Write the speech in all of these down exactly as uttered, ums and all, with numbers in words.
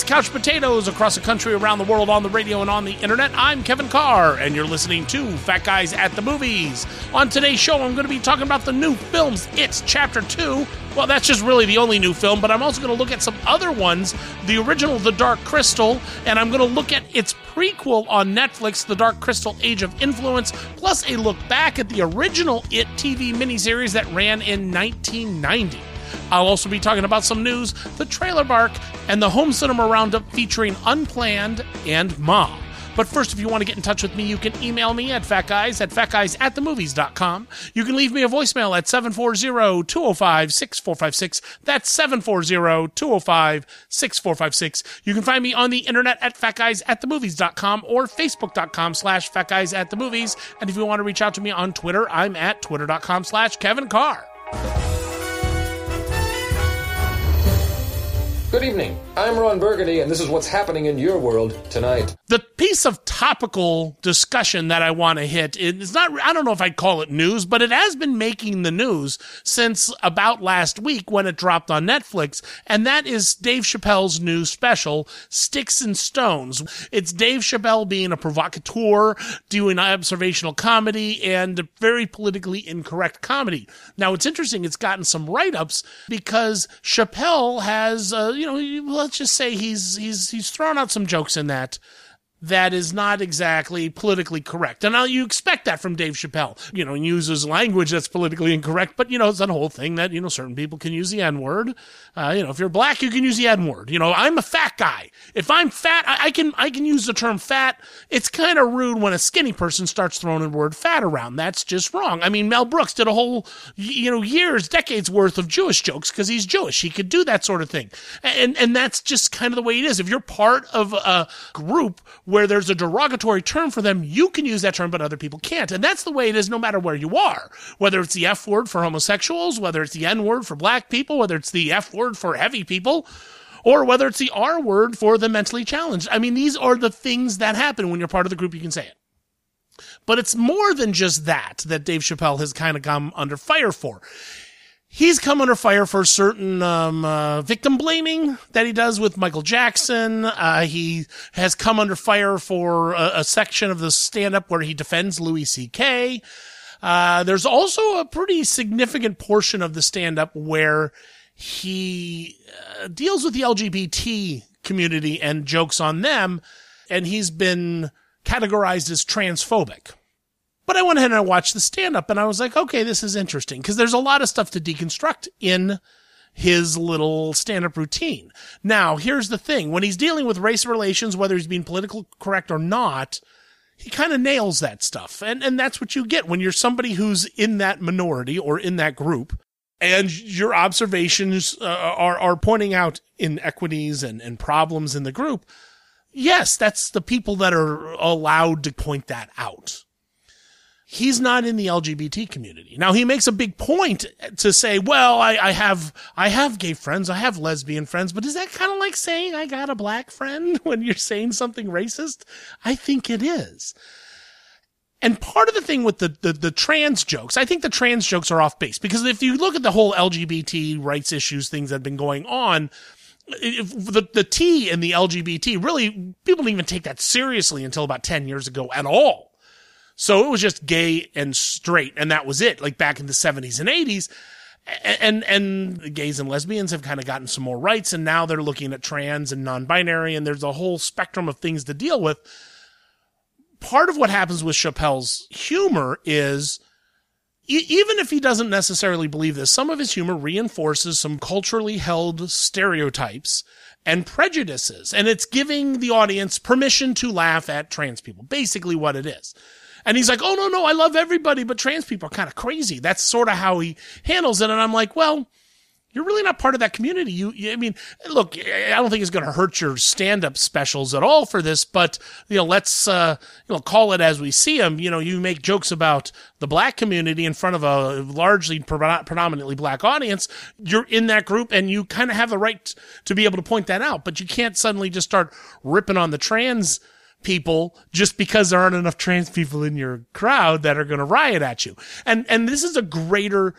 couch potatoes across the country, around the world, on the radio, and on the internet. I'm Kevin Carr, and you're listening to Fat Guys at the Movies. On today's show, I'm going to be talking about the new films, It's Chapter two. Well, that's just really the only new film, but I'm also going to look at some other ones, the original The Dark Crystal, and I'm going to look at its prequel on Netflix, The Dark Crystal Age of Influence, plus a look back at the original It T V miniseries that ran in nineteen ninety. I'll also be talking about some news, the Trailer Bark, and the Home Cinema Roundup featuring Unplanned and Mom. But first, if you want to get in touch with me, you can email me at fatguys at fatguys at the movies dot com. You can leave me a voicemail at seven four zero, two oh five, six four five six. That's seven four zero, two oh five, six four five six. You can find me on the internet at fatguys at the movies dot com or facebook.com slash fatguys at the movies. And if you want to reach out to me on Twitter, I'm at twitter.com slash Kevin Carr. Good evening. I'm Ron Burgundy, and this is what's happening in your world tonight. The piece of topical discussion that I want to hit is not, I don't know if I'd call it news, but it has been making the news since about last week when it dropped on Netflix, and that is Dave Chappelle's new special, Sticks and Stones. It's Dave Chappelle being a provocateur, doing observational comedy, and very politically incorrect comedy. Now, it's interesting, it's gotten some write-ups because Chappelle has, uh, you know, let's just say he's he's he's thrown out some jokes in that that is not exactly politically correct. And now you expect that from Dave Chappelle. You know, he uses language that's politically incorrect, but, you know, it's that whole thing that, you know, certain people can use the N-word. Uh, you know, if you're black, you can use the N-word. You know, I'm a fat guy. If I'm fat, I, I can I can use the term fat. It's kind of rude when a skinny person starts throwing the word fat around. That's just wrong. I mean, Mel Brooks did a whole, you know, years, decades worth of Jewish jokes because he's Jewish. He could do that sort of thing. And, and that's just kind of the way it is. If you're part of a group where there's a derogatory term for them, you can use that term, but other people can't. And that's the way it is no matter where you are. Whether it's the F word for homosexuals, whether it's the N word for black people, whether it's the F word for heavy people, or whether it's the R word for the mentally challenged. I mean, these are the things that happen when you're part of the group, you can say it. But it's more than just that that Dave Chappelle has kind of come under fire for. He's come under fire for certain um, uh, victim blaming that he does with Michael Jackson. Uh, he has come under fire for a, a section of the stand-up where he defends Louis C K. Uh, there's also a pretty significant portion of the stand-up where he uh, deals with the L G B T community and jokes on them, and he's been categorized as transphobic. But I went ahead and I watched the stand-up, and I was like, okay, this is interesting, because there's a lot of stuff to deconstruct in his little stand-up routine. Now, here's the thing. When he's dealing with race relations, whether he's being politically correct or not, he kind of nails that stuff. And and that's what you get when you're somebody who's in that minority or in that group, and your observations uh, are, are pointing out inequities and, and problems in the group. Yes, that's the people that are allowed to point that out. He's not in the L G B T community. Now, he makes a big point to say, well, I, I have, I have gay friends, I have lesbian friends, but is that kind of like saying I got a black friend when you're saying something racist? I think it is. And part of the thing with the, the, the trans jokes, I think the trans jokes are off base, because if you look at the whole L G B T rights issues, things that have been going on, if the, the T in the L G B T, really, people didn't even take that seriously until about ten years ago at all. So it was just gay and straight, and that was it, like back in the seventies and eighties. And, and gays and lesbians have kind of gotten some more rights, and now they're looking at trans and non-binary, and there's a whole spectrum of things to deal with. Part of what happens with Chappelle's humor is, e- even if he doesn't necessarily believe this, some of his humor reinforces some culturally held stereotypes and prejudices, and it's giving the audience permission to laugh at trans people, basically what it is. And he's like, oh, no, no, I love everybody, but trans people are kind of crazy. That's sort of how he handles it. And I'm like, well, you're really not part of that community. You, you I mean, look, I don't think it's going to hurt your stand-up specials at all for this, but, you know, let's, uh, you know, call it as we see them. You know, you make jokes about the black community in front of a largely predominantly black audience. You're in that group, and you kind of have the right to be able to point that out, but you can't suddenly just start ripping on the trans people just because there aren't enough trans people in your crowd that are going to riot at you. And, and this is a greater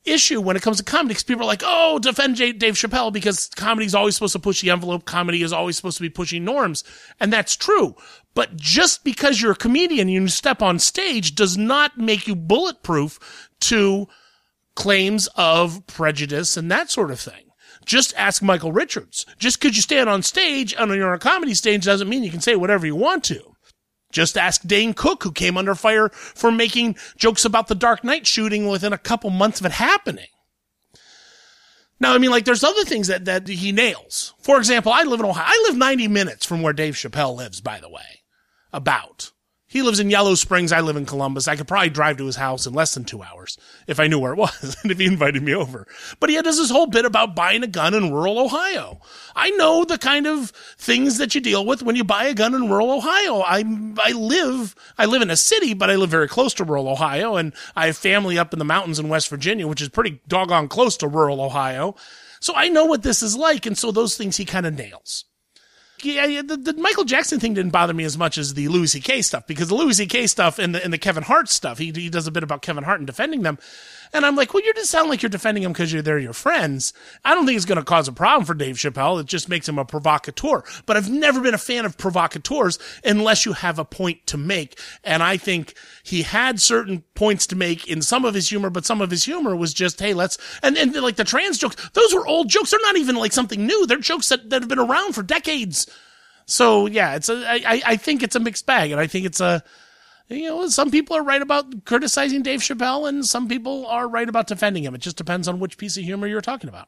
issue when it comes to comedy, because people are like, oh, defend J- Dave Chappelle because comedy is always supposed to push the envelope. Comedy is always supposed to be pushing norms. And that's true. But just because you're a comedian and you step on stage does not make you bulletproof to claims of prejudice and that sort of thing. Just ask Michael Richards. Just because you stand on stage and you're on a comedy stage doesn't mean you can say whatever you want to. Just ask Dane Cook, who came under fire for making jokes about the Dark Knight shooting within a couple months of it happening. Now, I mean, like, there's other things that, that he nails. For example, I live in Ohio. I live ninety minutes from where Dave Chappelle lives, by the way. About. He lives in Yellow Springs. I live in Columbus. I could probably drive to his house in less than two hours if I knew where it was and if he invited me over. But he does this whole bit about buying a gun in rural Ohio. I know the kind of things that you deal with when you buy a gun in rural Ohio. I I live I live in a city, but I live very close to rural Ohio, and I have family up in the mountains in West Virginia, which is pretty doggone close to rural Ohio. So I know what this is like, and so those things he kind of nails. Yeah, the, the Michael Jackson thing didn't bother me as much as the Louis C K stuff, because the Louis C K stuff and the, and the Kevin Hart stuff, he, he does a bit about Kevin Hart and defending them. And I'm like, well, you just sound like you're defending them because you're they're your friends. I don't think it's going to cause a problem for Dave Chappelle. It just makes him a provocateur. But I've never been a fan of provocateurs unless you have a point to make. And I think he had certain points to make in some of his humor, but some of his humor was just, hey, let's, and, and like the trans jokes, those were old jokes. They're not even like something new. They're jokes that, that have been around for decades. So yeah, it's a, I, I think it's a mixed bag, and I think it's a, you know, some people are right about criticizing Dave Chappelle, and some people are right about defending him. It just depends on which piece of humor you're talking about.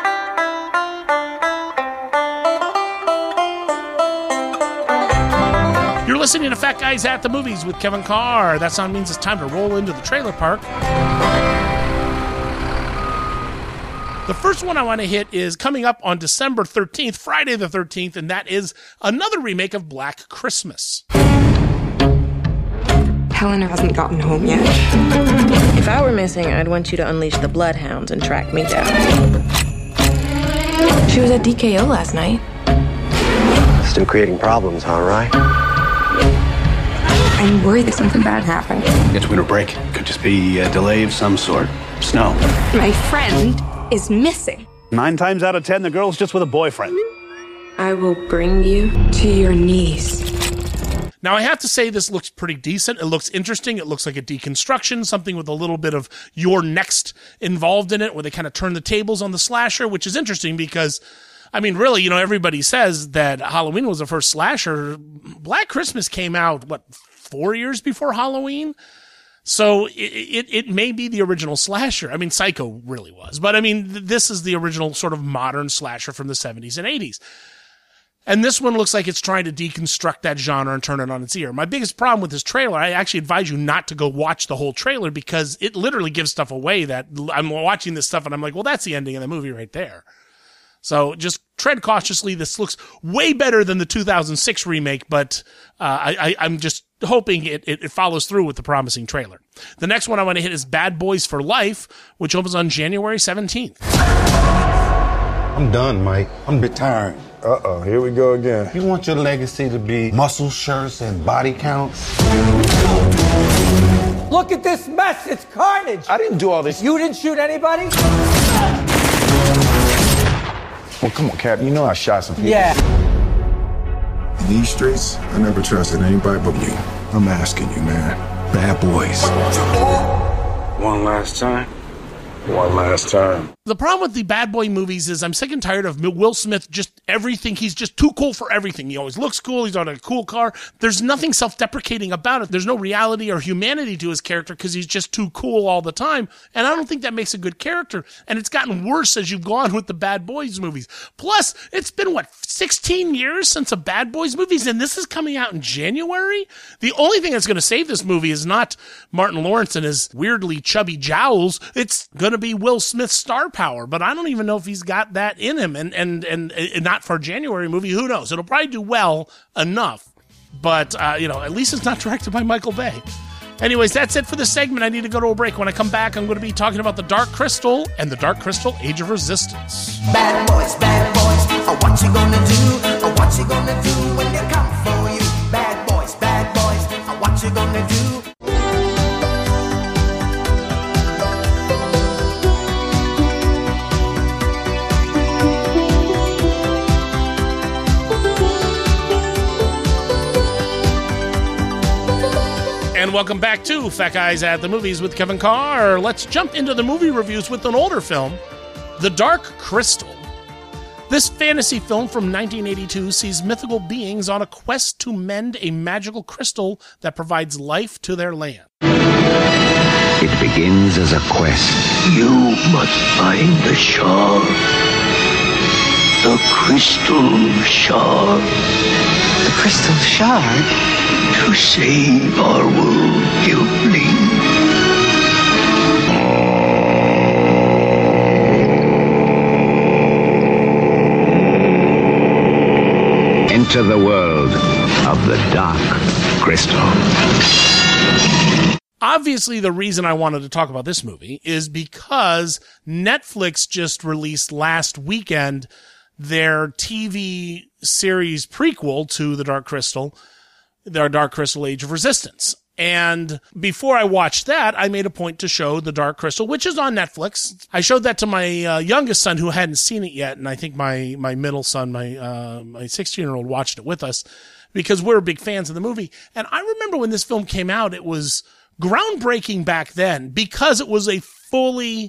You're listening to Fat Guys at the Movies with Kevin Carr. That sound means it's time to roll into the trailer park. The first one I want to hit is coming up on December thirteenth, Friday the thirteenth, and that is another remake of Black Christmas. Helena hasn't gotten home yet. If I were missing, I'd want you to unleash the bloodhounds and track me down. She was at D K O last night. Still creating problems, huh, Rye? I'm worried that something bad happened. It's winter break. Could just be a delay of some sort. Snow. My friend is missing. Nine times out of ten, the girl's just with a boyfriend. I will bring you to your knees. Now, I have to say this looks pretty decent. It looks interesting. It looks like a deconstruction, something with a little bit of You're Next involved in it, where they kind of turn the tables on the slasher, which is interesting because, I mean, really, you know, everybody says that Halloween was the first slasher. Black Christmas came out, what, four years before Halloween? So it, it it may be the original slasher. I mean, Psycho really was. But, I mean, th- this is the original sort of modern slasher from the seventies and eighties. And this one looks like it's trying to deconstruct that genre and turn it on its ear. My biggest problem with this trailer, I actually advise you not to go watch the whole trailer because it literally gives stuff away that I'm watching this stuff and I'm like, well, that's the ending of the movie right there. So just tread cautiously. This looks way better than the two thousand six remake, but uh, I, I, I'm just hoping it, it, it follows through with the promising trailer. The next one I want to hit is Bad Boys for Life, which opens on January seventeenth. I'm done, Mike. I'm a bit tired. Uh-oh, here we go again. You want your legacy to be muscle shirts and body counts? Look at this mess. It's carnage. I didn't do all this. You didn't shoot anybody? Well, come on, Cap. You know I shot some people. Yeah. In these streets, I never trusted anybody but you. I'm asking you, man. Bad Boys. One last time. One last time. The problem with the Bad Boy movies is I'm sick and tired of Will Smith, just everything. He's just too cool for everything. He always looks cool. He's on a cool car. There's nothing self-deprecating about it. There's no reality or humanity to his character because he's just too cool all the time. And I don't think that makes a good character. And it's gotten worse as you've gone with the Bad Boys movies. Plus, it's been, what, sixteen years since a Bad Boys movies, and this is coming out in January? The only thing that's going to save this movie is not Martin Lawrence and his weirdly chubby jowls. It's going to be Will Smith's star power, but I don't even know if he's got that in him, and and and, and not for a January movie. Who knows? It'll probably do well enough, but uh, you know, at least it's not directed by Michael Bay. Anyways, that's it for this segment. I need to go to a break. When I come back, I'm going to be talking about The Dark Crystal and The Dark Crystal: Age of Resistance. Bad boys, bad boys, oh, what you gonna do? Oh, what you gonna do when they come for you? Bad boys, bad boys, oh, what you gonna do? And welcome back to Fat Guys at the Movies with Kevin Carr. Let's jump into the movie reviews with an older film, The Dark Crystal. This fantasy film from nineteen eighty-two sees mythical beings on a quest to mend a magical crystal that provides life to their land. It begins as a quest. You must find the shard. The crystal shard. The crystal shard? To save our world, Guiltling. Enter the world of the Dark Crystal. Obviously, the reason I wanted to talk about this movie is because Netflix just released last weekend their T V series prequel to The Dark Crystal, their Dark Crystal Age of Resistance. And before I watched that, I made a point to show The Dark Crystal, which is on Netflix. I showed that to my uh, youngest son who hadn't seen it yet, and I think my my middle son, my uh, my sixteen-year-old, watched it with us because we're big fans of the movie. And I remember when this film came out, it was groundbreaking back then because it was a fully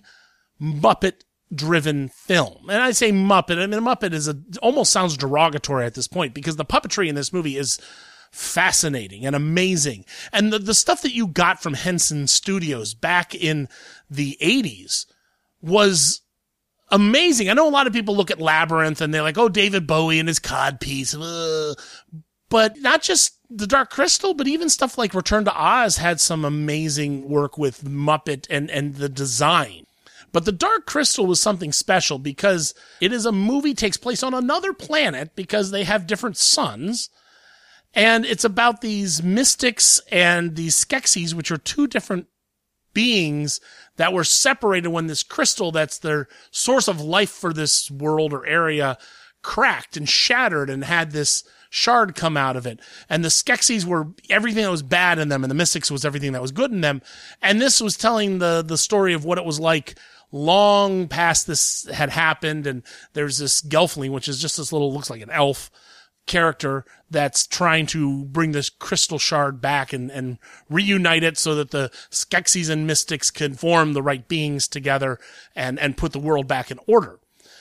Muppet-driven film. And I say Muppet, I mean, Muppet is a almost sounds derogatory at this point because the puppetry in this movie is fascinating and amazing. And the, the stuff that you got from Henson Studios back in the eighties was amazing. I know a lot of people look at Labyrinth and they're like, oh, David Bowie and his codpiece. Ugh. But not just The Dark Crystal, but even stuff like Return to Oz had some amazing work with Muppet and, and the design. But The Dark Crystal was something special because it is a movie takes place on another planet because they have different suns. And it's about these mystics and these Skeksis, which are two different beings that were separated when this crystal that's their source of life for this world or area cracked and shattered and had this shard come out of it. And the Skeksis were everything that was bad in them, and the mystics was everything that was good in them. And this was telling the, the story of what it was like long past this had happened. And there's this Gelfling, which is just this little, looks like an elf character that's trying to bring this crystal shard back and, and reunite it so that the Skeksis and mystics can form the right beings together and, and put the world back in order.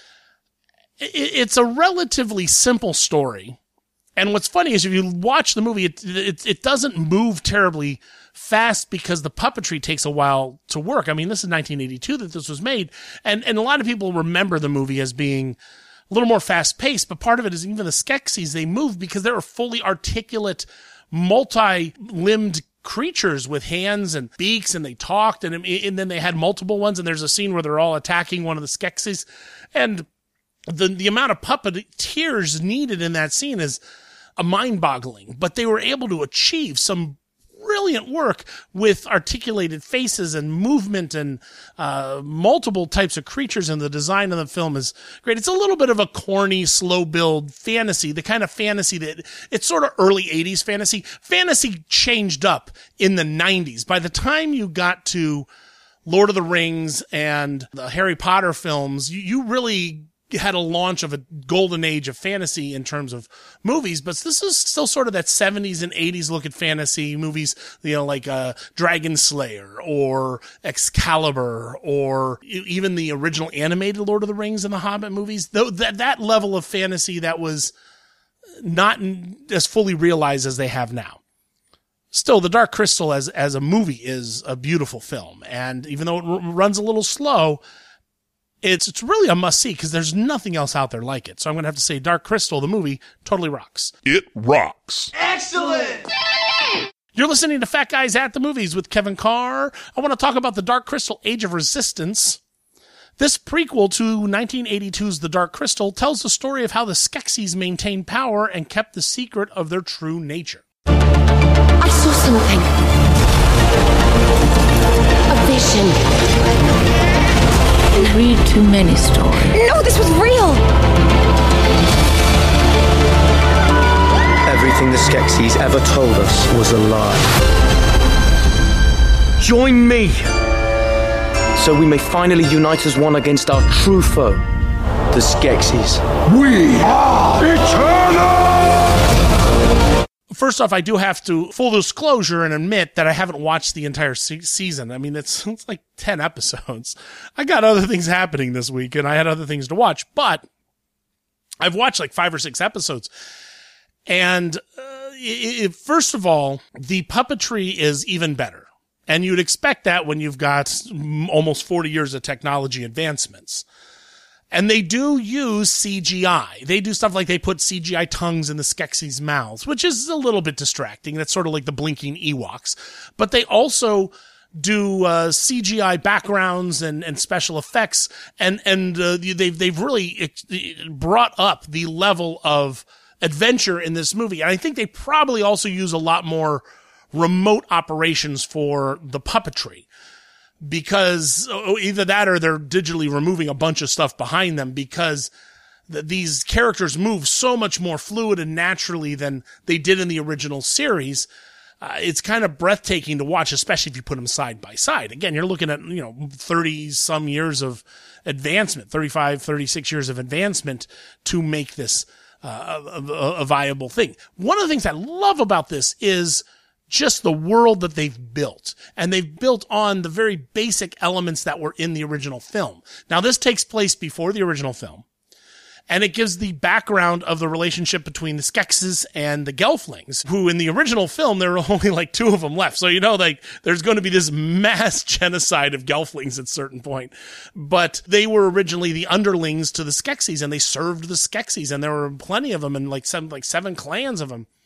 It, it's a relatively simple story. And what's funny is if you watch the movie, it, it it doesn't move terribly fast because the puppetry takes a while to work. I mean, this is nineteen eighty-two that this was made, and, and a lot of people remember the movie as being a little more fast-paced, but part of it is even the Skeksis, they moved because they were fully articulate, multi-limbed creatures with hands and beaks, and they talked, and, and then they had multiple ones, and there's a scene where they're all attacking one of the Skeksis, and the the amount of puppeteers needed in that scene is a mind-boggling, but they were able to achieve some brilliant work with articulated faces and movement and uh, multiple types of creatures, and the design of the film is great. It's a little bit of a corny, slow-build fantasy, the kind of fantasy that it's sort of early eighties fantasy. Fantasy changed up in the nineties. By the time you got to Lord of the Rings and the Harry Potter films, you, you really had a launch of a golden age of fantasy in terms of movies, but this is still sort of that seventies and eighties look at fantasy movies, you know, like uh, Dragon Slayer or Excalibur or even the original animated Lord of the Rings and the Hobbit movies. Though that that level of fantasy that was not as fully realized as they have now. Still, The Dark Crystal as as a movie is a beautiful film, and even though it r- runs a little slow, It's it's really a must-see because there's nothing else out there like it. So I'm going to have to say Dark Crystal, the movie, totally rocks. It rocks. Excellent! You're listening to Fat Guys at the Movies with Kevin Carr. I want to talk about The Dark Crystal Age of Resistance. This prequel to nineteen eighty-two's The Dark Crystal tells the story of how the Skeksis maintained power and kept the secret of their true nature. I saw something. A vision. You read too many stories. No, this was real! Everything the Skeksis ever told us was a lie. Join me! So we may finally unite as one against our true foe, the Skeksis. We are eternal! First off, I do have to full disclosure and admit that I haven't watched the entire se- season. I mean, it's, it's like ten episodes. I got other things happening this week and I had other things to watch, but I've watched like five or six episodes. And uh, it, it, first of all, the puppetry is even better. And you'd expect that when you've got almost forty years of technology advancements. And they do use C G I. They do stuff like they put C G I tongues in the Skeksis' mouths, which is a little bit distracting. That's sort of like the blinking Ewoks. But they also do uh, C G I backgrounds and, and special effects. And, and uh, they've, they've really brought up the level of adventure in this movie. And I think they probably also use a lot more remote operations for the puppetry. Because either that or they're digitally removing a bunch of stuff behind them because th- these characters move so much more fluid and naturally than they did in the original series. Uh, it's kind of breathtaking to watch, especially if you put them side by side. Again, you're looking at, you know, thirty some years of advancement, thirty-five, thirty-six years of advancement to make this uh, a, a, a viable thing. One of the things I love about this is just the world that they've built. And they've built on the very basic elements that were in the original film. Now, this takes place before the original film. And it gives the background of the relationship between the Skeksis and the Gelflings, who in the original film, there were only like two of them left. So, you know, like there's going to be this mass genocide of Gelflings at a certain point. But they were originally the underlings to the Skeksis, and they served the Skeksis, and there were plenty of them, and like seven, like seven clans of them.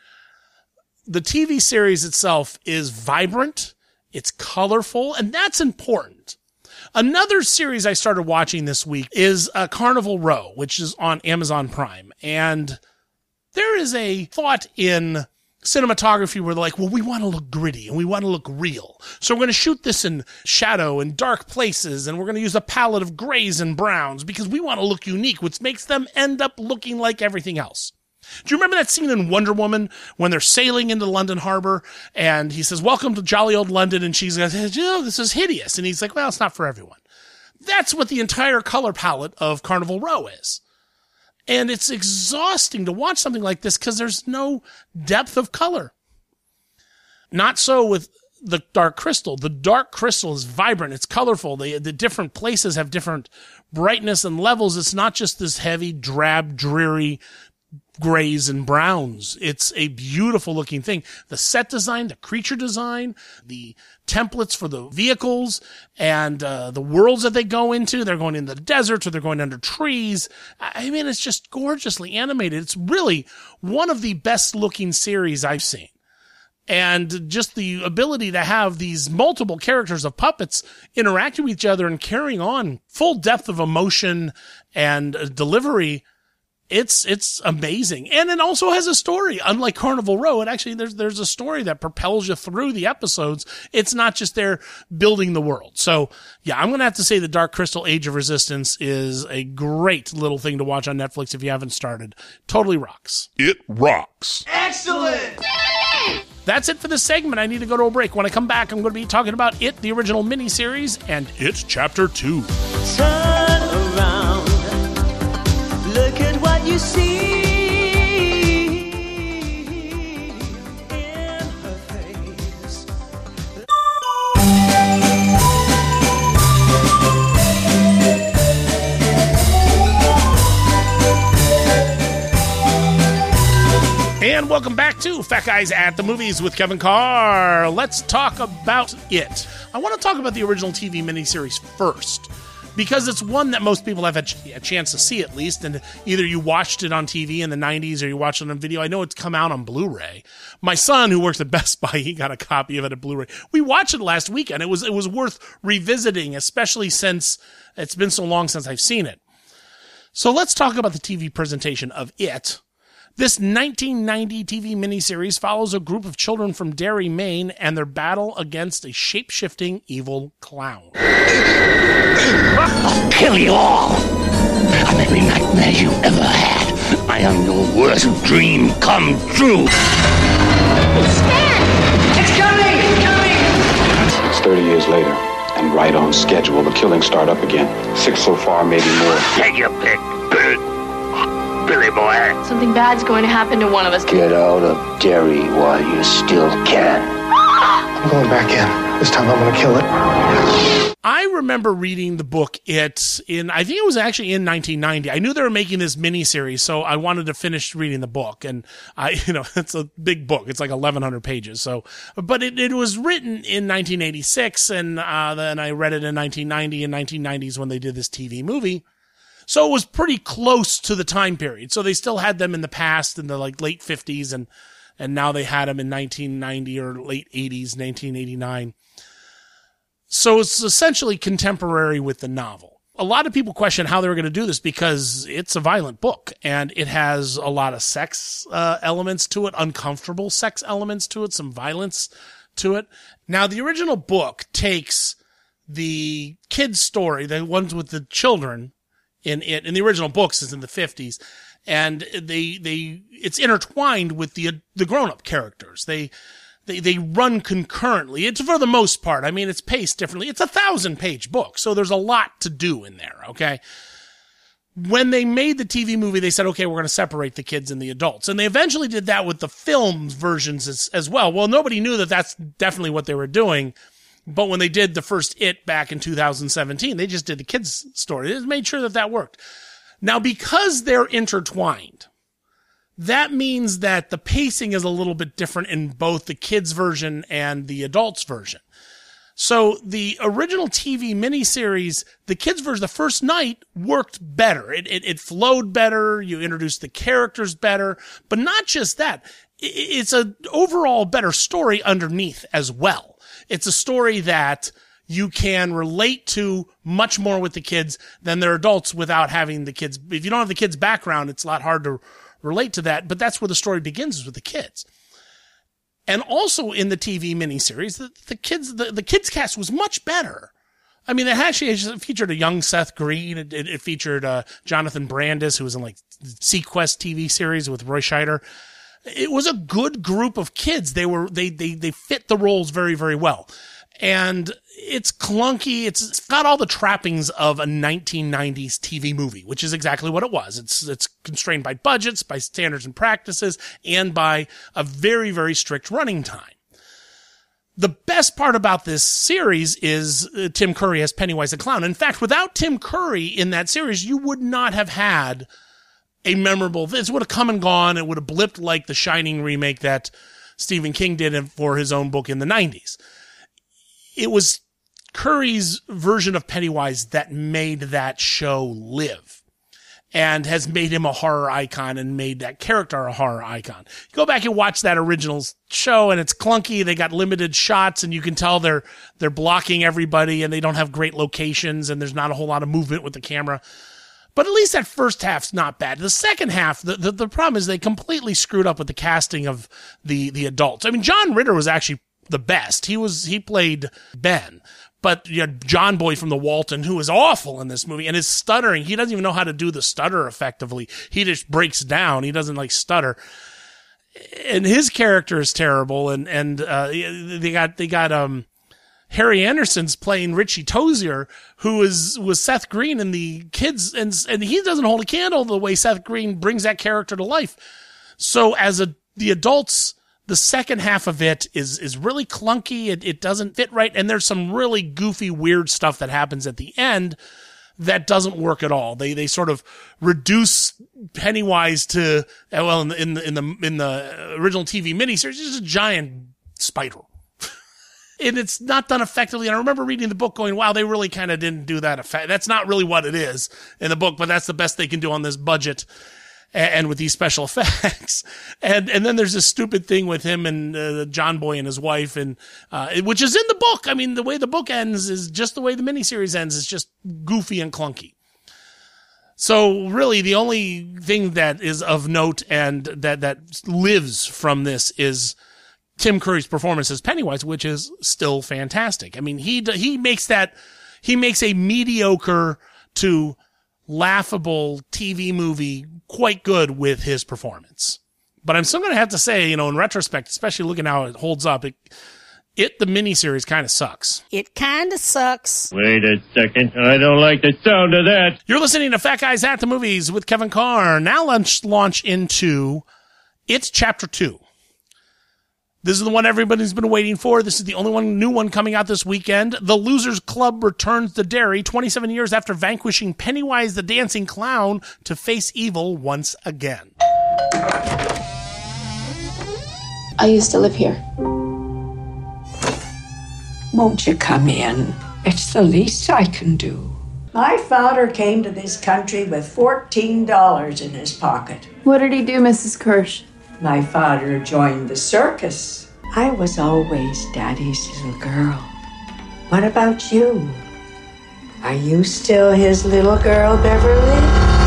The T V series itself is vibrant, it's colorful, and that's important. Another series I started watching this week is uh, Carnival Row, which is on Amazon Prime. And there is a thought in cinematography where they're like, well, we want to look gritty and we want to look real. So we're going to shoot this in shadow and dark places, and we're going to use a palette of grays and browns because we want to look unique, which makes them end up looking like everything else. Do you remember that scene in Wonder Woman when they're sailing into London Harbor and he says, welcome to jolly old London, and she's like, oh, this is hideous. And he's like, well, it's not for everyone. That's what the entire color palette of Carnival Row is. And it's exhausting to watch something like this because there's no depth of color. Not so with the Dark Crystal. The Dark Crystal is vibrant. It's colorful. The, the different places have different brightness and levels. It's not just this heavy, drab, dreary grays and browns. It's a beautiful looking thing. The set design, the creature design, the templates for the vehicles, and uh, the worlds that they go into. They're going in the deserts or they're going under trees. I mean, it's just gorgeously animated. It's really one of the best looking series I've seen. And just the ability to have these multiple characters of puppets interacting with each other and carrying on full depth of emotion and uh, delivery. It's, it's amazing. And it also has a story. Unlike Carnival Row, it actually, there's, there's a story that propels you through the episodes. It's not just there building the world. So yeah, I'm going to have to say the Dark Crystal Age of Resistance is a great little thing to watch on Netflix if you haven't started. Totally rocks. It rocks. Excellent! That's it for this segment. I need to go to a break. When I come back, I'm going to be talking about It, the original miniseries, and It Chapter two. Turn around. Look at what you see in her face. And welcome back to Fat Guys at the Movies with Kevin Carr. Let's talk about It. I want to talk about the original T V miniseries first, because it's one that most people have had a chance to see at least, and either you watched it on T V in the nineties or you watched it on video. I know it's come out on Blu-ray. My son, who works at Best Buy, he got a copy of it at Blu-ray. We watched it last weekend. It was it was worth revisiting, especially since it's been so long since I've seen it. So let's talk about the T V presentation of It. This nineteen ninety T V miniseries follows a group of children from Derry, Maine, and their battle against a shape-shifting evil clown. I'll kill you all! Of every nightmare you ever had, I am your worst dream come true! It's coming! It's coming! It's thirty years later, and right on schedule. The killings start up again. Six so far, maybe more. Take your pick, bird. Billy boy. Something bad's going to happen to one of us. Get out of Derry while you still can. I'm going back in. This time I'm going to kill it. I remember reading the book It in, I think it was actually in nineteen ninety. I knew they were making this miniseries, so I wanted to finish reading the book. And I, you know, it's a big book. It's like eleven hundred pages. So, but it, it was written in nineteen eighty-six, and uh, then I read it in nineteen ninety. In nineteen nineties when they did this T V movie. So it was pretty close to the time period. So they still had them in the past in the like late fifties, and, and now they had them in nineteen ninety or late eighties, nineteen eighty-nine. So it's essentially contemporary with the novel. A lot of people question how they were going to do this because it's a violent book and it has a lot of sex uh, elements to it, uncomfortable sex elements to it, some violence to it. Now, the original book takes the kids' story, the ones with the children in it, in the original books is in the fifties, and they, they, it's intertwined with the, the grown-up characters. They, They they run concurrently. It's for the most part. I mean, it's paced differently. It's a thousand page book, so there's a lot to do in there, okay? When they made the T V movie, they said, okay, we're going to separate the kids and the adults. And they eventually did that with the film versions as, as well. Well, nobody knew that that's definitely what they were doing. But when they did the first It back in two thousand seventeen, they just did the kids' story. They just made sure that that worked. Now, because they're intertwined, that means that the pacing is a little bit different in both the kids' version and the adults' version. So the original T V miniseries, the kids' version, the first night worked better. It, it, it flowed better. You introduced the characters better, but not just that. It's an overall better story underneath as well. It's a story that you can relate to much more with the kids than their adults without having the kids. If you don't have the kids' background, it's a lot hard to relate to that, but that's where the story begins, is with the kids. And also in the T V miniseries, the, the kids, the, the kids cast was much better. I mean, it actually featured a young Seth Green. It, it, it featured uh, Jonathan Brandis, who was in like Sequest T V series with Roy Scheider. It was a good group of kids. They were, they, they, they fit the roles very, very well. And it's clunky. It's, it's got all the trappings of a nineteen nineties T V movie, which is exactly what it was. It's, it's constrained by budgets, by standards and practices, and by a very, very strict running time. The best part about this series is uh, Tim Curry as Pennywise the Clown. In fact, without Tim Curry in that series, you would not have had a memorable, this would have come and gone. It would have blipped like the Shining remake that Stephen King did for his own book in the nineties. It was Curry's version of Pennywise that made that show live and has made him a horror icon and made that character a horror icon. You go back and watch that original show and it's clunky. They got limited shots and you can tell they're, they're blocking everybody and they don't have great locations and there's not a whole lot of movement with the camera. But at least that first half's not bad. The second half, the, the, the problem is they completely screwed up with the casting of the, the adults. I mean, John Ritter was actually the best. He was, he played Ben, but you had John Boy from the Walton, who is awful in this movie, and his stuttering, he doesn't even know how to do the stutter effectively. He just breaks down. He doesn't like stutter. And his character is terrible. And, and, uh, they got, they got, um, Harry Anderson's playing Richie Tozier, who is, was Seth Green in the kids, and, and he doesn't hold a candle the way Seth Green brings that character to life. So as a, the adults, the second half of it is, is really clunky. It, it doesn't fit right. And there's some really goofy, weird stuff that happens at the end that doesn't work at all. They, they sort of reduce Pennywise to, well, in the, in the, in the, in the original T V miniseries, it's just a giant spider. And it's not done effectively. And I remember reading the book going, wow, they really kind of didn't do that effect. That's not really what it is in the book, but that's the best they can do on this budget and with these special effects. And, and then there's this stupid thing with him and uh, John Boy and his wife, and, uh, which is in the book. I mean, the way the book ends is just the way the miniseries ends. It's just goofy and clunky. So really the only thing that is of note and that, that lives from this is Tim Curry's performance as Pennywise, which is still fantastic. I mean, he, he makes that, he makes a mediocre to laughable T V movie quite good with his performance. But I'm still going to have to say, you know, in retrospect, especially looking how it holds up, it, It, the miniseries, kind of sucks. It kind of sucks. Wait a second. I don't like the sound of that. You're listening to Fat Guys at the Movies with Kevin Carr. Now let's launch into It Chapter two. This is the one everybody's been waiting for. This is the only one new one coming out this weekend. The Losers Club returns to Derry twenty-seven years after vanquishing Pennywise the Dancing Clown to face evil once again. I used to live here. Won't you come in? It's the least I can do. My father came to this country with fourteen dollars in his pocket. What did he do, Missus Kirsch? My father joined the circus. I was always Daddy's little girl. What about you? Are you still his little girl, Beverly?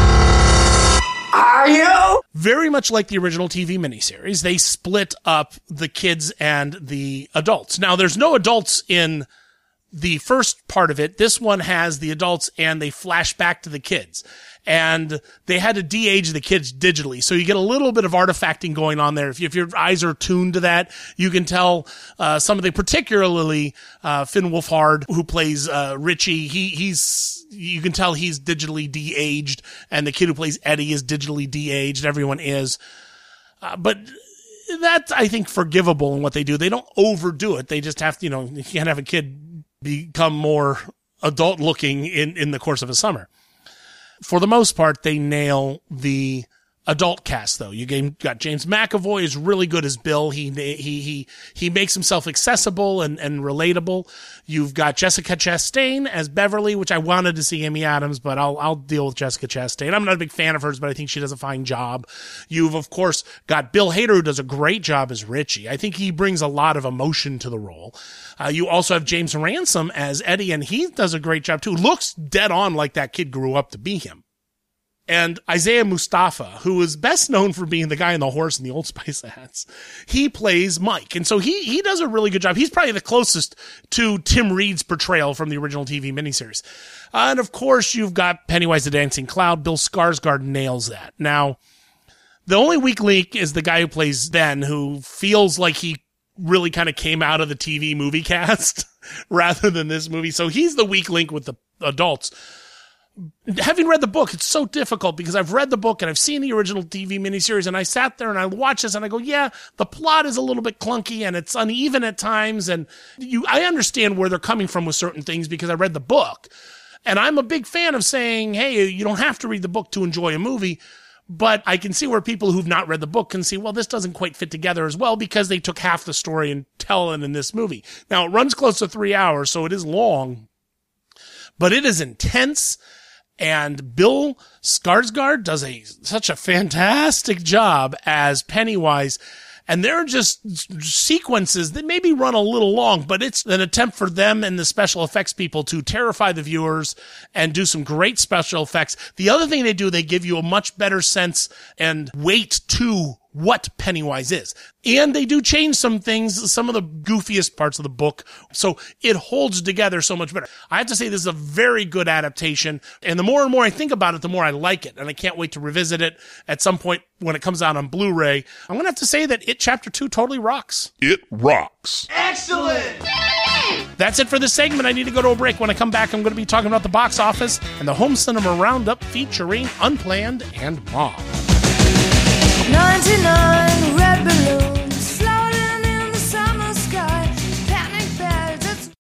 Are you? Very much like the original T V miniseries, they split up the kids and the adults. Now, there's no adults in the first part of it. This one has the adults and they flash back to the kids. And they had to de-age the kids digitally. So you get a little bit of artifacting going on there. If, you, if your eyes are tuned to that, you can tell uh, some of the, particularly uh, Finn Wolfhard, who plays uh, Richie, he he's, you can tell he's digitally de-aged. And the kid who plays Eddie is digitally de-aged. Everyone is. Uh, but that's, I think, forgivable in what they do. They don't overdo it. They just have to, you know, you can't have a kid become more adult looking in, in the course of a summer. For the most part, they nail the adult cast, though. You got James McAvoy is really good as Bill. He he he he makes himself accessible and, and relatable. You've got Jessica Chastain as Beverly, which I wanted to see Amy Adams, but I'll I'll deal with Jessica Chastain. I'm not a big fan of hers, but I think she does a fine job. You've, of course, got Bill Hader, who does a great job as Richie. I think he brings a lot of emotion to the role. Uh, you also have James Ransom as Eddie, and he does a great job, too. Looks dead on like that kid grew up to be him. And Isaiah Mustafa, who is best known for being the guy on the horse in the Old Spice ads, he plays Mike. And so he he does a really good job. He's probably the closest to Tim Reed's portrayal from the original T V miniseries. Uh, and, of course, you've got Pennywise the Dancing Clown. Bill Skarsgård nails that. Now, the only weak link is the guy who plays Ben, who feels like he really kind of came out of the T V movie cast rather than this movie. So he's the weak link with the adults. Having read the book, it's so difficult because I've read the book and I've seen the original T V miniseries, and I sat there and I watched this and I go, yeah, the plot is a little bit clunky and it's uneven at times. And you, I understand where they're coming from with certain things because I read the book, and I'm a big fan of saying, hey, you don't have to read the book to enjoy a movie. But I can see where people who've not read the book can see, well, this doesn't quite fit together as well because they took half the story and tell it in this movie. Now, it runs close to three hours, so it is long, but it is intense. And Bill Skarsgård does a such a fantastic job as Pennywise. And there are just sequences that maybe run a little long, but it's an attempt for them and the special effects people to terrify the viewers and do some great special effects. The other thing they do, they give you a much better sense and weight to what Pennywise is. And they do change some things, some of the goofiest parts of the book. So it holds together so much better. I have to say this is a very good adaptation. And the more and more I think about it, the more I like it. And I can't wait to revisit it at some point when it comes out on Blu-ray. I'm going to have to say that It Chapter two totally rocks. It rocks. Excellent! That's it for this segment. I need to go to a break. When I come back, I'm going to be talking about the box office and the home cinema roundup featuring Unplanned and Mom. ninety-nine red balloons floating in the summer sky. Panic bells. It's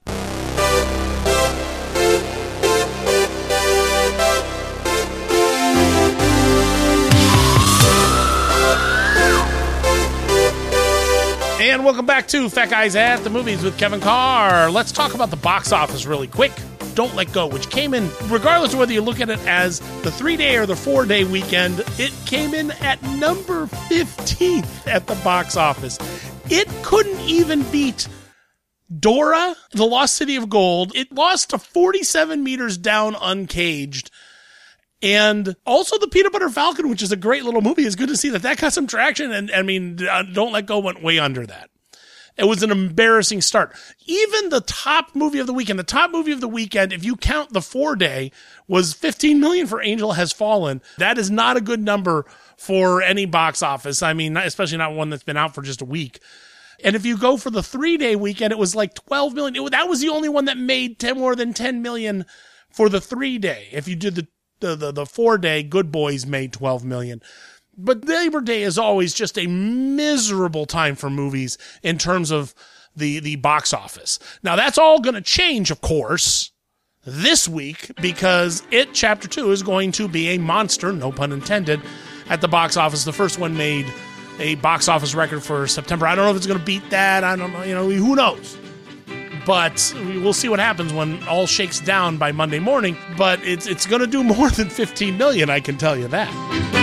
and welcome back to Fat Guys at the Movies with Kevin Carr. Let's talk about the box office really quick. Don't Let Go, which came in, regardless of whether you look at it as the three-day or the four-day weekend, it came in at number fifteenth at the box office. It couldn't even beat Dora, The Lost City of Gold. It lost to forty-seven meters down Uncaged. And also the Peanut Butter Falcon, which is a great little movie. It's good to see that that got some traction. And I mean, Don't Let Go went way under that. It was an embarrassing start. Even the top movie of the weekend, the top movie of the weekend, if you count the four day, was fifteen million for Angel Has Fallen. That is not a good number for any box office. I mean, especially not one that's been out for just a week. And if you go for the three-day weekend, it was like twelve million. It, that was the only one that made ten, more than ten million for the three-day. If you did the, the, the, the four-day, Good Boys made twelve million. But Labor Day is always just a miserable time for movies in terms of the, the box office. Now, that's all going to change, of course, this week, because It Chapter two is going to be a monster, no pun intended, at the box office. The first one made a box office record for September. I don't know if it's going to beat that. I don't know. You know, who knows? But we'll see what happens when all shakes down by Monday morning. But it's it's going to do more than fifteen million, I can tell you that.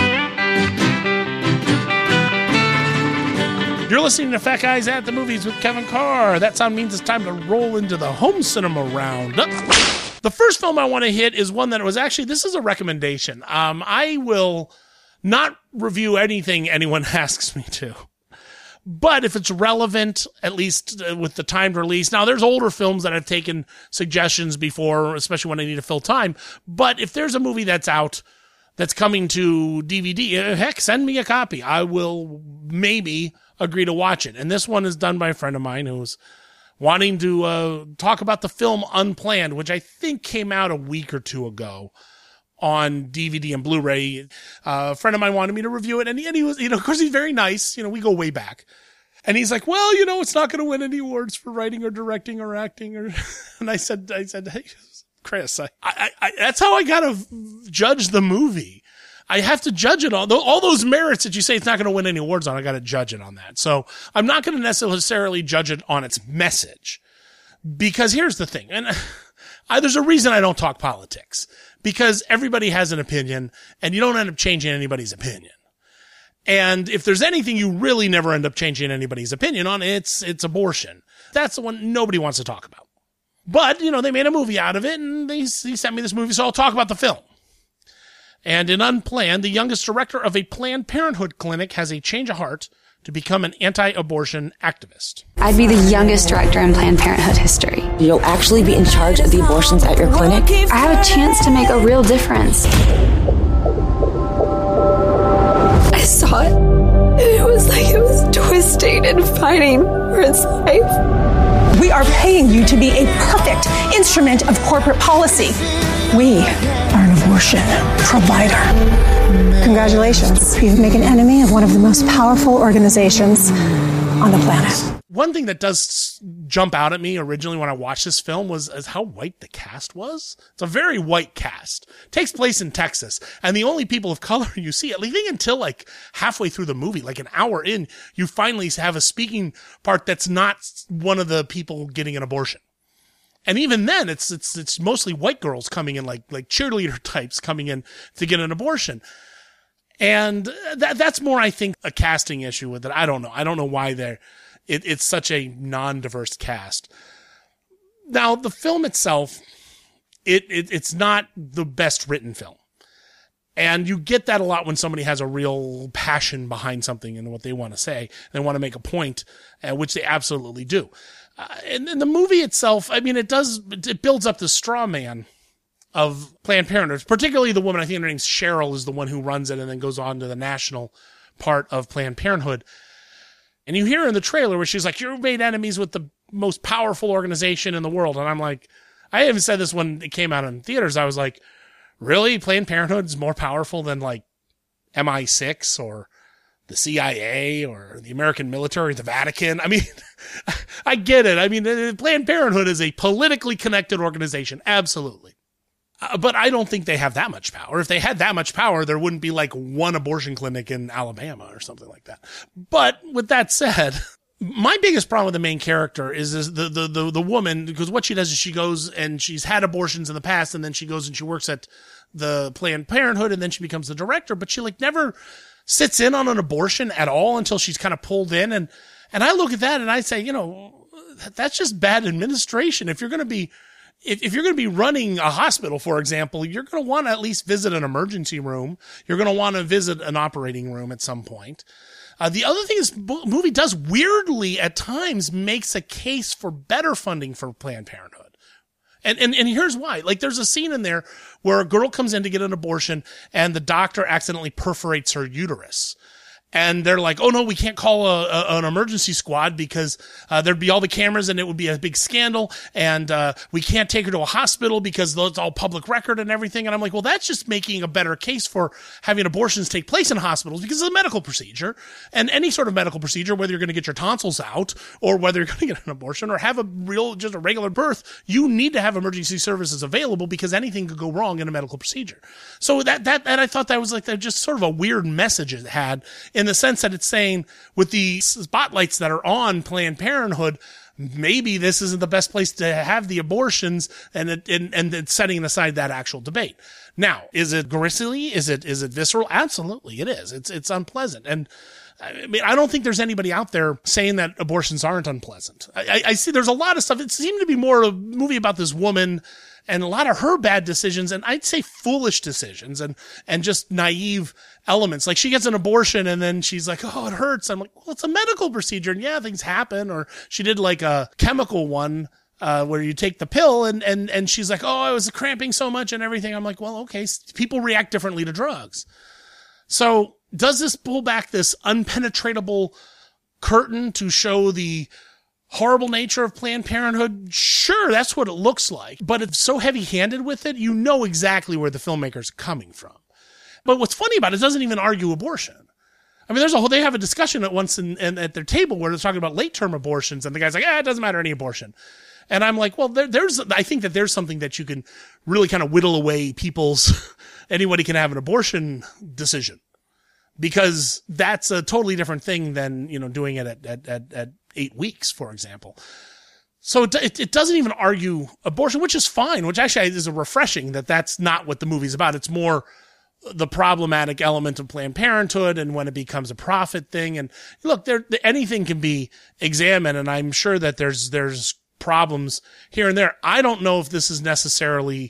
You're listening to Fat Guys at the Movies with Kevin Carr. That sound means it's time to roll into the home cinema round. The first film I want to hit is one that was actually, this is a recommendation. Um, I will not review anything anyone asks me to. But if it's relevant, at least uh, with the timed release. Now, there's older films that I've taken suggestions before, especially when I need to fill time. But if there's a movie that's out that's coming to D V D, uh, heck, send me a copy. I will maybe agree to watch it. And this one is done by a friend of mine who's wanting to uh, talk about the film Unplanned, which I think came out a week or two ago on D V D and Blu-ray. Uh, a friend of mine wanted me to review it, and he, and he was, you know, of course he's very nice. You know, we go way back. And he's like, well, you know, it's not going to win any awards for writing or directing or acting. Or, and I said, I said, hey, Chris, I, I, I that's how I got to judge the movie. I have to judge it on all those merits that you say it's not going to win any awards on. I got to judge it on that. So I'm not going to necessarily judge it on its message, because here's the thing. And I, there's a reason I don't talk politics, because everybody has an opinion and you don't end up changing anybody's opinion. And if there's anything you really never end up changing anybody's opinion on, it's, it's abortion. That's the one nobody wants to talk about. But, you know, they made a movie out of it, and they, he sent me this movie, so I'll talk about the film. And in Unplanned, the youngest director of a Planned Parenthood clinic has a change of heart to become an anti-abortion activist. I'd be the youngest director in Planned Parenthood history. You'll actually be in charge of the abortions at your clinic? I have a chance to make a real difference. I saw it, and it was like it was twisting and fighting for its life. We are paying you to be a perfect instrument of corporate policy. We are an abortion provider. Congratulations. You've made an enemy of one of the most powerful organizations on the planet. One thing that does jump out at me originally when I watched this film was is how white the cast was. It's a very white cast. It takes place in Texas, and the only people of color you see, at least until like halfway through the movie, like an hour in, you finally have a speaking part that's not one of the people getting an abortion. And even then, it's it's it's mostly white girls coming in, like like cheerleader types coming in to get an abortion. And that that's more, I think, a casting issue with it. I don't know. I don't know why they're it, it's such a non-diverse cast. Now, the film itself, it, it it's not the best written film. And you get that a lot when somebody has a real passion behind something and what they want to say. They want to make a point, uh, which they absolutely do. Uh, and, and the movie itself, I mean, it does, it builds up the straw man of Planned Parenthood, particularly the woman, I think her name's Cheryl, is the one who runs it and then goes on to the national part of Planned Parenthood. And you hear her in the trailer where she's like, you've made enemies with the most powerful organization in the world. And I'm like, I even said this when it came out in theaters. I was like, really? Planned Parenthood is more powerful than like M I six or the C I A or the American military, the Vatican? I mean, I get it. I mean, Planned Parenthood is a politically connected organization. Absolutely. Uh, but I don't think they have that much power. If they had that much power, there wouldn't be like one abortion clinic in Alabama or something like that. But with that said, my biggest problem with the main character is, is the, the, the, the woman, because what she does is she goes and she's had abortions in the past, and then she goes and she works at the Planned Parenthood, and then she becomes the director, but she like never sits in on an abortion at all until she's kind of pulled in. And, and I look at that and I say, you know, that's just bad administration. If you're going to be, if, if you're going to be running a hospital, for example, you're going to want to at least visit an emergency room. You're going to want to visit an operating room at some point. Uh, the other thing is, the movie does weirdly at times makes a case for better funding for Planned Parenthood. And, and, and here's why. Like, there's a scene in there where a girl comes in to get an abortion and the doctor accidentally perforates her uterus. And they're like, oh no, we can't call a, a, an emergency squad because uh, there'd be all the cameras and it would be a big scandal. And uh, we can't take her to a hospital because it's all public record and everything. And I'm like, well, that's just making a better case for having abortions take place in hospitals because it's a medical procedure. And any sort of medical procedure, whether you're going to get your tonsils out or whether you're going to get an abortion or have a real, just a regular birth, you need to have emergency services available because anything could go wrong in a medical procedure. So that, that, that I thought that was like that just sort of a weird message it had, in the sense that it's saying with the spotlights that are on Planned Parenthood, maybe this isn't the best place to have the abortions, and it, and, and it's setting aside that actual debate. Now, is it grisly? Is it, is it visceral? Absolutely, it is. It's, it's unpleasant. And I mean, I don't think there's anybody out there saying that abortions aren't unpleasant. I, I, I see there's a lot of stuff. It seemed to be more a movie about this woman and a lot of her bad decisions, and I'd say foolish decisions, and, and just naive elements. Like, she gets an abortion and then she's like, oh, it hurts. I'm like, well, it's a medical procedure, and yeah, things happen. Or she did like a chemical one, uh, where you take the pill, and, and, and she's like, oh, I was cramping so much and everything. I'm like, well, okay, people react differently to drugs. So does this pull back this unpenetratable curtain to show the horrible nature of Planned Parenthood? Sure, that's what it looks like, but it's so heavy-handed with it, you know exactly where the filmmakers are coming from. But what's funny about it, it doesn't even argue abortion. I mean, there's a whole, they have a discussion at once in, in, at their table where they're talking about late-term abortions, and the guy's like, ah, it doesn't matter any abortion. And I'm like, well, there, there's, I think that there's something that you can really kind of whittle away people's, anybody can have an abortion decision. Because that's a totally different thing than, you know, doing it at, at, at, at eight weeks, for example. So it, it, it doesn't even argue abortion, which is fine, which actually is a refreshing that that's not what the movie's about. It's more the problematic element of Planned Parenthood and when it becomes a profit thing. And look, there, anything can be examined, and I'm sure that there's, there's problems here and there. I don't know if this is necessarily,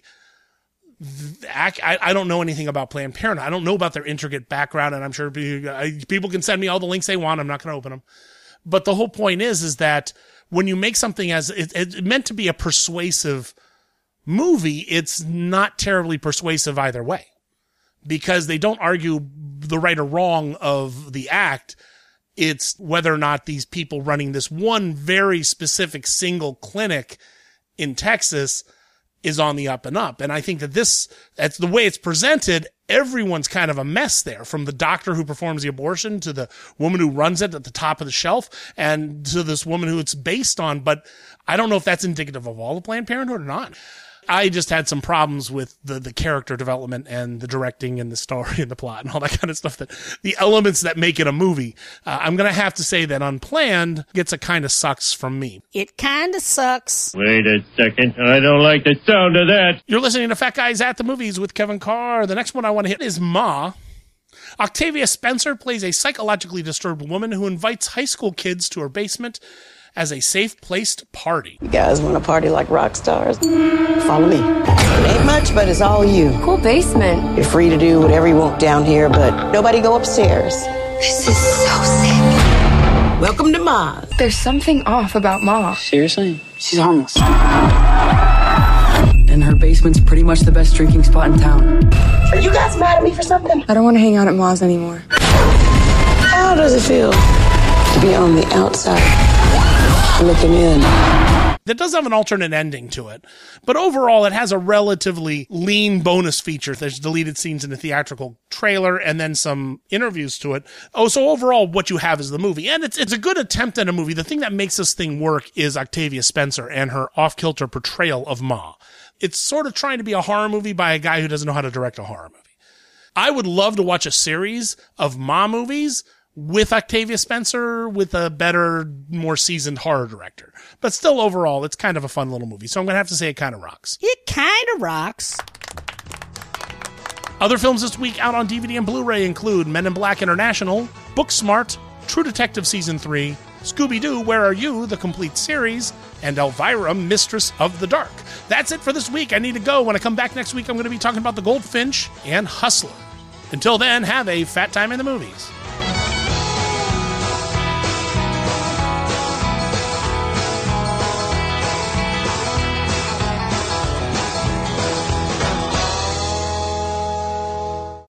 I, I don't know anything about Planned Parenthood. I don't know about their intricate background, and I'm sure people can send me all the links they want. I'm not going to open them. But the whole point is, is that when you make something as it, it's meant to be a persuasive movie, it's not terribly persuasive either way, because they don't argue the right or wrong of the act. It's whether or not these people running this one very specific single clinic in Texas is on the up and up. And I think that this, that's the way it's presented. Everyone's kind of a mess there, from the doctor who performs the abortion to the woman who runs it at the top of the shelf and to this woman who it's based on. But I don't know if that's indicative of all of Planned Parenthood or not. I just had some problems with the, the character development and the directing and the story and the plot and all that kind of stuff, that the elements that make it a movie. Uh, I'm going to have to say that Unplanned gets a kind of sucks from me. It kind of sucks. Wait a second. I don't like the sound of that. You're listening to Fat Guys at the Movies with Kevin Carr. The next one I want to hit is Ma. Octavia Spencer plays a psychologically disturbed woman who invites high school kids to her basement as a safe place to party. You guys want to party like rock stars? Follow me. It ain't much, but it's all you. Cool basement. You're free to do whatever you want down here, but nobody go upstairs. This is so sick. Welcome to Ma. There's something off about Ma. Seriously? She's harmless. And her basement's pretty much the best drinking spot in town. Are you guys mad at me for something? I don't want to hang out at Ma's anymore. How does it feel to be on the outside, looking in? That does have an alternate ending to it, but overall it has a relatively lean bonus feature. There's deleted scenes in the theatrical trailer and then some interviews to it. Oh, so overall what you have is the movie, and it's it's a good attempt at a movie. The thing that makes this thing work is Octavia Spencer and her off-kilter portrayal of Ma. It's sort of trying to be a horror movie by a guy who doesn't know how to direct a horror movie. I would love to watch a series of Ma movies with Octavia Spencer, with a better, more seasoned horror director. But still, overall, it's kind of a fun little movie. So I'm going to have to say it kind of rocks. It kind of rocks. Other films this week out on D V D and Blu-ray include Men in Black International, Booksmart, True Detective Season three, Scooby-Doo, Where Are You?, the complete series, and Elvira, Mistress of the Dark. That's it for this week. I need to go. When I come back next week, I'm going to be talking about The Goldfinch and Hustler. Until then, have a fat time in the movies.